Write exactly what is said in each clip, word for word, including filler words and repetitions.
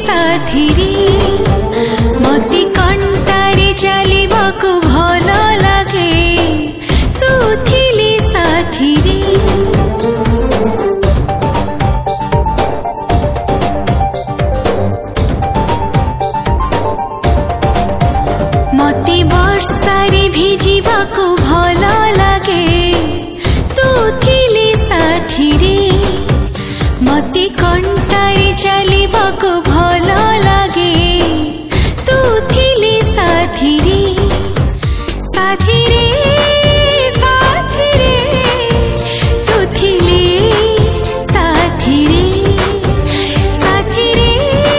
साथी रे मते कंटारे चलिबाकु भल लागे तू थिली साथी रे मते वर्षारे भिजिबाकु भल लागे तू थिली साथी रे मते कंटारे चलिबाकु भल लागे तू थिली साथी रे साथी रे साथी रे तू थिली साथी रे साथी रे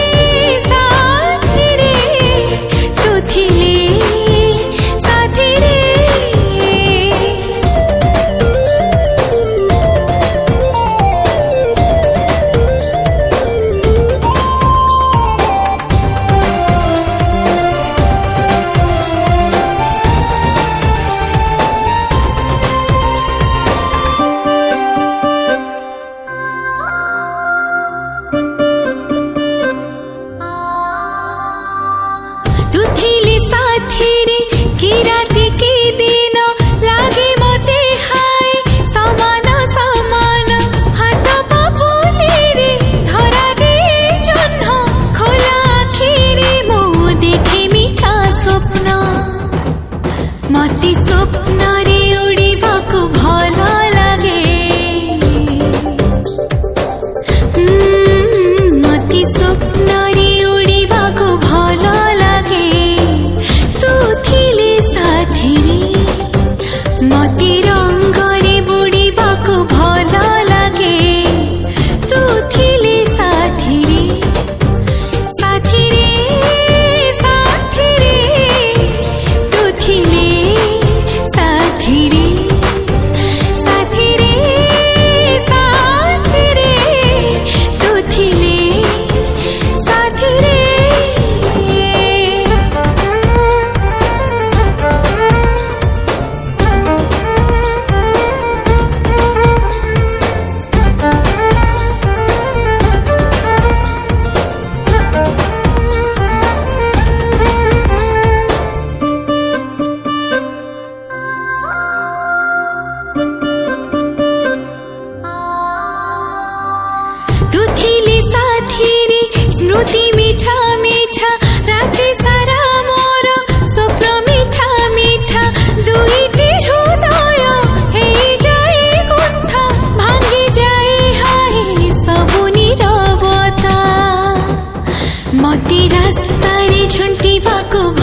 साथी रे तू थिली साथी रे तू थिली साथी रे की राति की दिन लागे मते हाय समान समान हाथ पापुली रे धरा दे जन्ह खोला आखि रे मो देखे मीठा स्वप्न मते स्वप्न रे उड़ीबाकु भल लागे मते स्वप्न रे उड़ीबाकु भल लागे तू थिली साथी रे मते रंगरे बुड़ीबाकु भल लागे तू थिली साथी रे साथी रे साथी रे तू थिली साथी रे साथी रे साथी रे तू थिली साथी रे तू थिली साथी रे स्मृति मीठा मीठा राति सारा मोर स्वप्न मीठा मीठा दुईटी हृदय हे जाए गुंथा भांगी जाए हाय सबु नीरवता मते रास्ता रे झुंटिबाकु